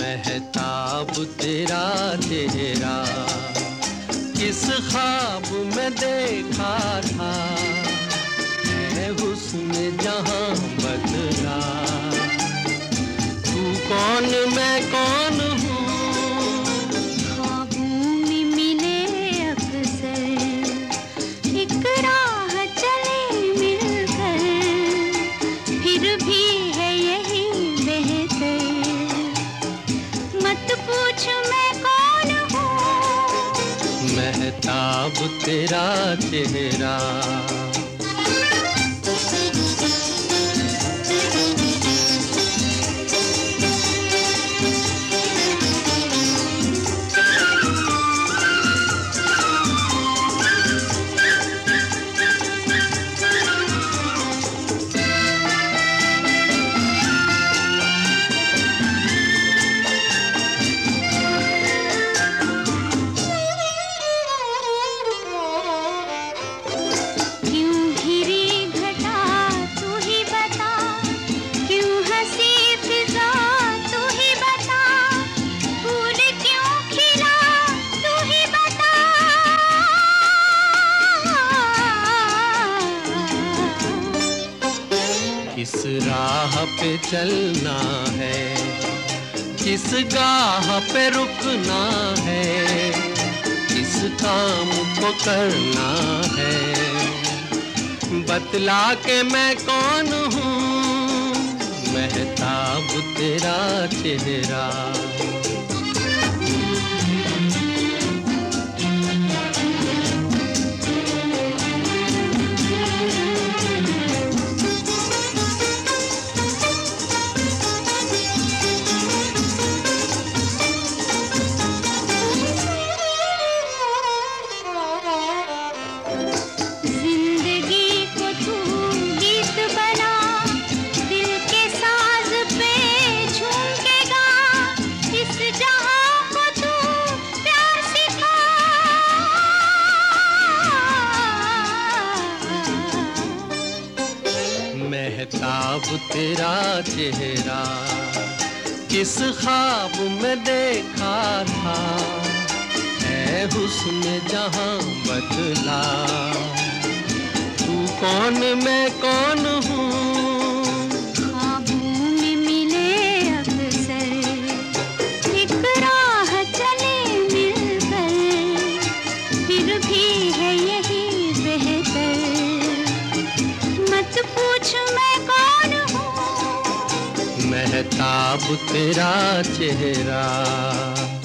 महताब तेरा चेहरा किस ख्वाब में देखा था, है हुस्न जहां बदला। तू कौन मैं कौन हूँ, ख्वाबों में मिले अक्सर, एक राह चले मिलकर, फिर भी है यही बेहतर। मत पूछ मैं कौन हूँ, महताब तेरा चेहरा। किस राह पे चलना है, किस गाह पे रुकना है, किस काम को करना है, बतला के मैं कौन हूँ, महताब तेरा चेहरा। महताब तेरा चेहरा किस ख्वाब में देखा था, है हुस्न जहां बदला। तू कौन मैं कौन हूँ, ख्वाबों में मिले अक्सर, एक राह चले मिलकर, फिर भी है यही बेहतर। मत पूछ मैं कौन हूँ, महताब तेरा चेहरा।